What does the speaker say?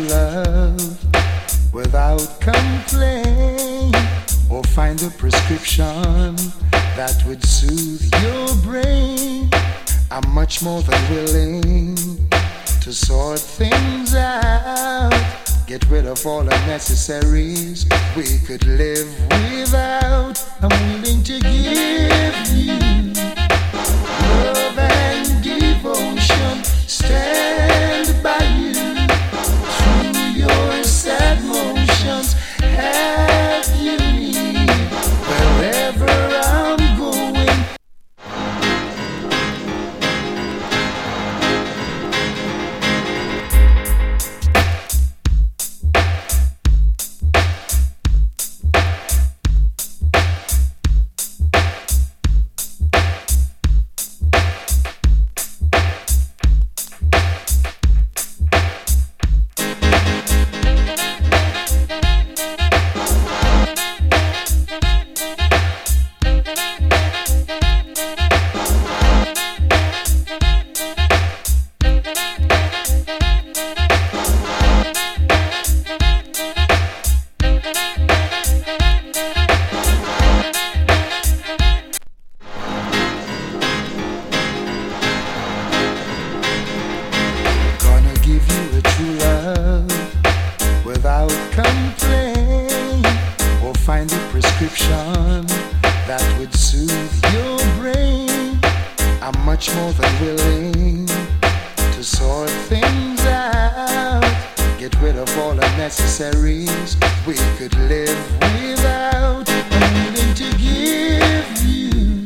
love without complaint, or find a prescription that would soothe your brain. I'm much more than willing to sort things out, get rid of all unnecessaries we could live without. I'm willing to give you love and devotion, stand by you through your sad motions, have you near wherever I'm going. Without complaint, or find a prescription that would soothe your brain. I'm much more than willing to sort things out, get rid of all unnecessaries we could live without. I'm willing to give you